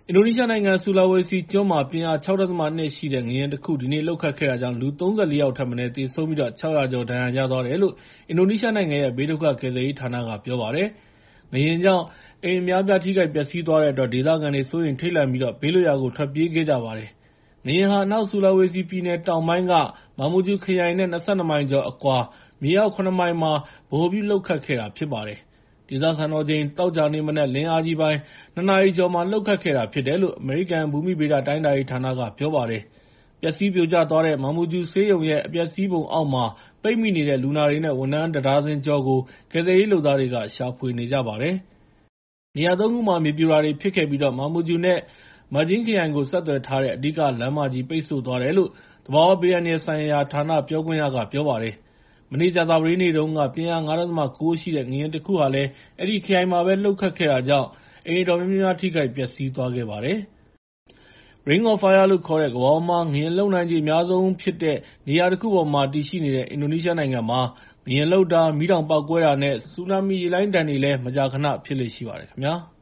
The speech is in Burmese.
အင်ဒိုနီးရှားနိုင်ငံ ဆူလာဝေစီကျွန်းမှာ ပြင်းအား 6.2 ရှိတဲ့ ငလျင်တခု ဒီနေ့ လှုပ်ခတ်ခဲ့တာကြောင့် လူ ၃၄ ယောက်ထက်မနည်း သေဆုံးပြီး ၆၀၀ ကျော် ဒဏ်ရာရသွားတယ်လို့ အင်ဒိုနီးရှားနိုင်ငံရဲ့ ဘေးဒုက္ခကယ်ဆယ်ရေးဌာနက ပြောပါတယ်။ ငလျင်ကြောင့် အိမ်အများအပြား ထိခိုက်ပျက်စီးသွားတဲ့အတွက် ဒေသခံတွေ စိုးရိမ်ထိတ်လန့်ပြီး ဘေးလွတ်ရာကို ထွက်ပြေးခဲ့ကြပါတယ်။ ငလျင်ဟာ အနောက်ဆူလာဝေစီပြည်နယ်တောင်ပိုင်းက မာမူဂျူခရိုင်နဲ့ ၂၂ မိုင်ကျော်အကွာ မြေအောက် ၇ မိုင်မှာ ဗဟိုပြုလှုပ်ခတ်ခဲ့တာ ဖြစ်ပါတယ်။ ဒေသစံတော်ချိန် သောကြာနေ့မနက် လင်းအားကြီးပိုင်း ၂ နာရီကျော်မှာ လှုပ်ခတ်ခဲ့တာဖြစ်တယ်လို့ အမေရိကန် ဘူမိဗေဒတိုင်းတာရေးဌာနက ပြောပါတယ်။ ပျက်စီးပြိုကျသွားတဲ့ မာမူဂျူဆေးရုံရဲ့ အပျက်အစီးပုံအောက်မှာ ပိတ်မိနေတဲ့ လူနာတွေနဲ့ ဝန်ထမ်း ၁ ဒါဇင်ကျော်ကို ကယ်ဆယ်ရေးလုပ်သားတွေက ရှာဖွေနေကြပါတယ်။ နေရာ ၃ ခုမှာ မြေပြိုတာတွေဖြစ်ခဲ့ပြီး မာမူဂျူနဲ့ Majene ခရိုင်ကို ဆက်သွယ်ထားတဲ့ အဓိကလမ်းမကြီး ပိတ်ဆို့သွားတယ်လို့ သဘာဝဘေးအန္တရာယ်ဆိုင်ရာဌာန ပြောခွင့်ရက ပြောပါတယ်။ မနေ့ ကြာသပတေးနေ့တုန်းက ပြင်းအား 5.9 ရှိတဲ့ ငလျင်တခုဟာလည်း အဲဒီခရိုင်မှာပဲ လှုပ်ခတ်ခဲ့တာကြောင့် အိမ်အတော်များများ ထိခိုက်ပျက်စီးသွားခဲ့ပါတယ်။ Ring of Fire လို့ခေါ်တဲ့ ကမ္ဘာပေါ်မှာ ငလျင်လှုပ်နိုင်ခြေအများဆုံးဖြစ်တဲ့ နေရာတခုပေါ်မှာ တည်ရှိနေတဲ့ အင်ဒိုနီးရှားနိုင်ငံမှာ ငလျင်လှုပ်တာ၊ မီးတောင်ပေါက်ကွဲတာနဲ့ ဆူနာမီရေလှိုင်းဒဏ်တွေလည်း မကြာခဏ ဖြစ်လေ့ရှိပါတယ်ခင်ဗျာ။